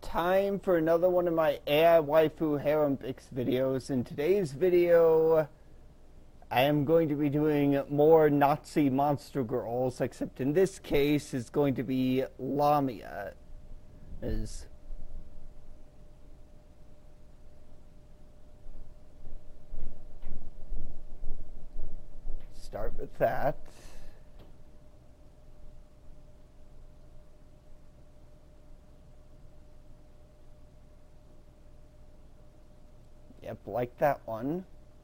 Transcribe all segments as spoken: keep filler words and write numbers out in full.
time for another one of my A I Waifu Harem Picks videos. In today's video, I am going to be doing more Nazi monster girls, except in this case, it's going to be Lamia. Is start with that. Yep, like that one.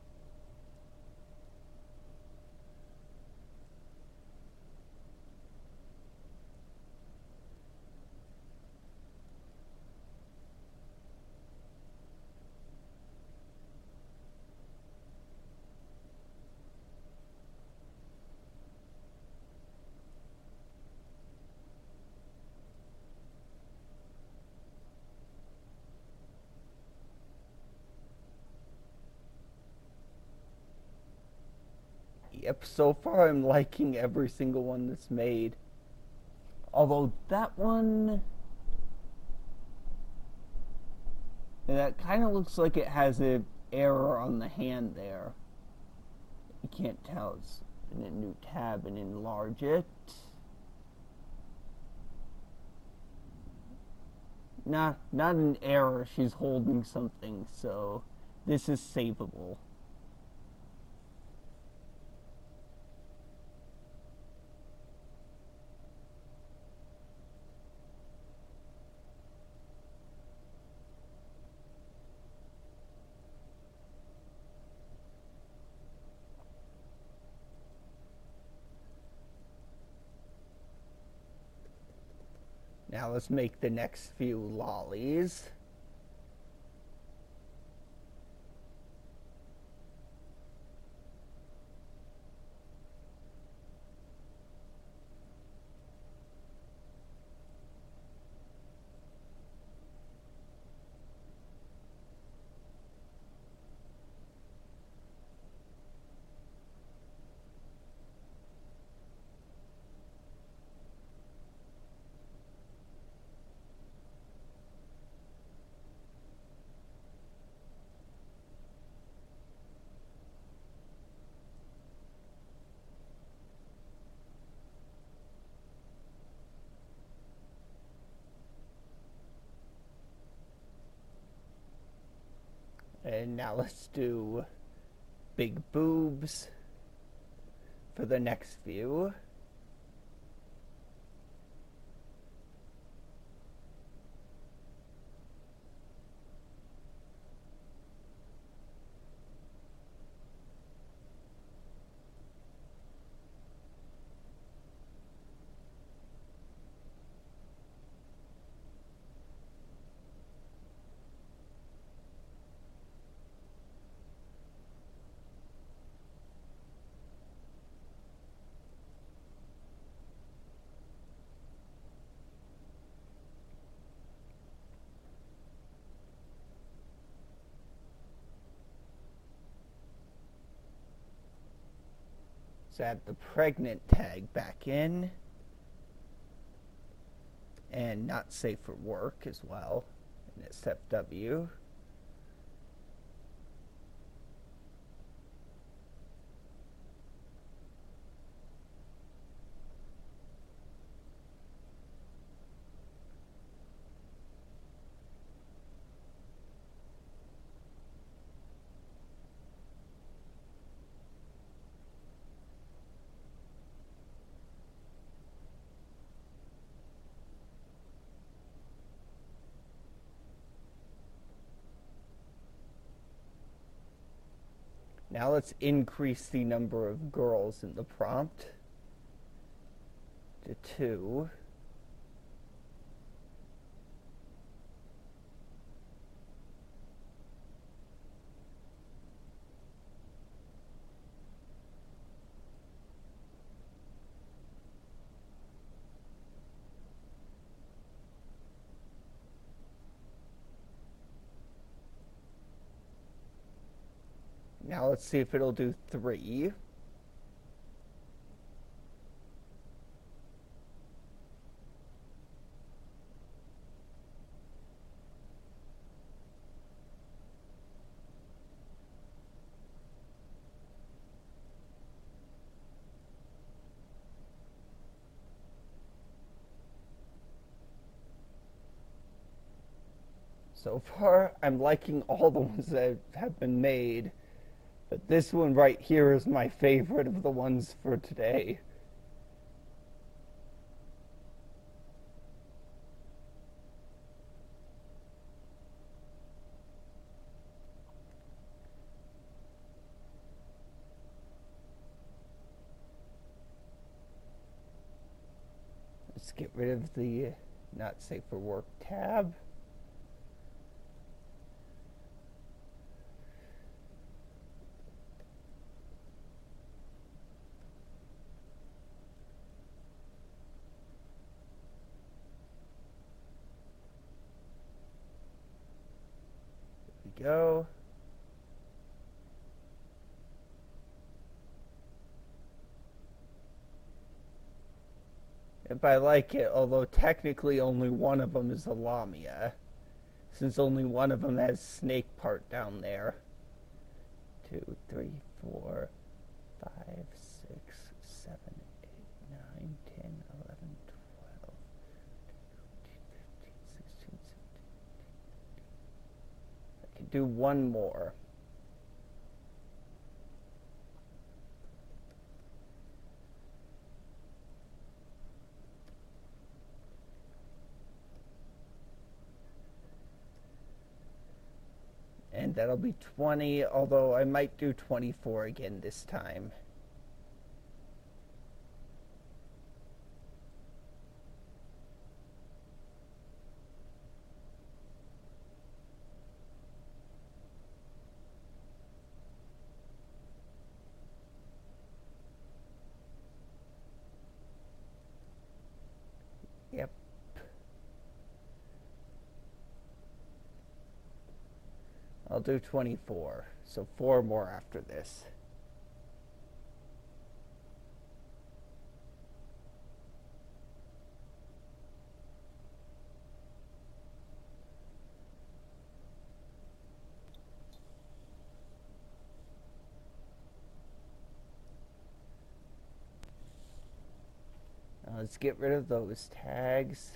Yep, so far I'm liking every single one that's made. Although that one... that kind of looks like it has an error on the hand there. You can't tell. It's in a new tab and enlarge it. Not, not an error. She's holding something, so this is savable. Now let's make the next few lollies. And now let's do big boobs for the next few. So add the pregnant tag back in. And not safe for work as well. And accept W. Now let's increase the number of girls in the prompt to two. Now let's see if it'll do three. So far, I'm liking all the ones that have been made, but this one right here is my favorite of the ones for today. Let's get rid of the not safe for work tab. There we go. If I like it, although technically only one of them is a Lamia, since only one of them has snake part down there. Two, three, four, five, six, seven, eight, nine, ten, eleven, twelve, fifteen, sixteen, seventeen. I can do one more. And that'll be twenty, although I might do twenty-four again this time. Yep. I'll do twenty-four, so four more after this. Now let's get rid of those tags.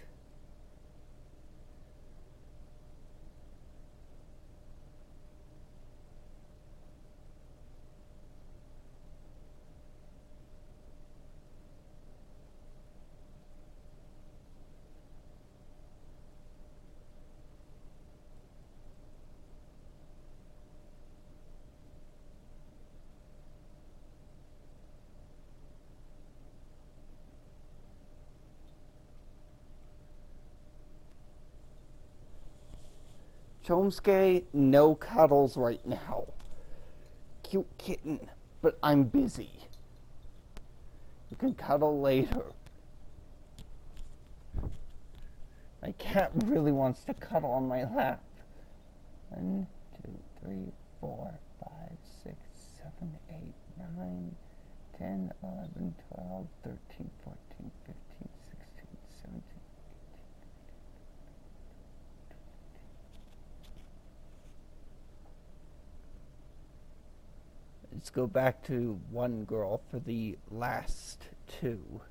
Chomsky, no cuddles right now. Cute kitten, but I'm busy. You can cuddle later. My cat really wants to cuddle on my lap. One, two, three, four, five, six, seven, eight, nine, ten, eleven, twelve, thirteen, fourteen, fifteen, sixteen, seventeen. Let's go back to one girl for the last two.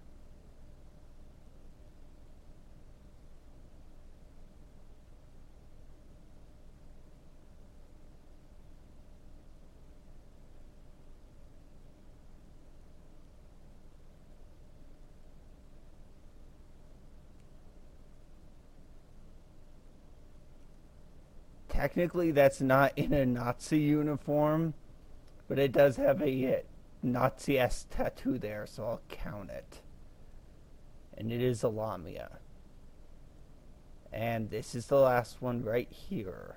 Technically, that's not in a Nazi uniform, but it does have a Nazi-esque tattoo there, so I'll count it. And it is a Lamia. And this is the last one right here.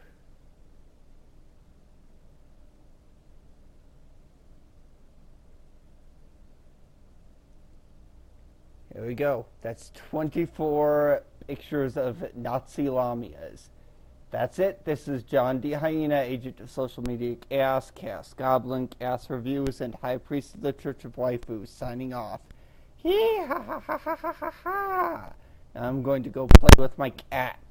Here we go. That's twenty-four pictures of Nazi Lamias. That's it. This is John D. Hyena, agent of social media chaos, Chaos Goblin, Chaos Reviews, and High Priest of the Church of Waifu, signing off. Hee ha ha ha ha ha ha ha. I'm going to go play with my cat.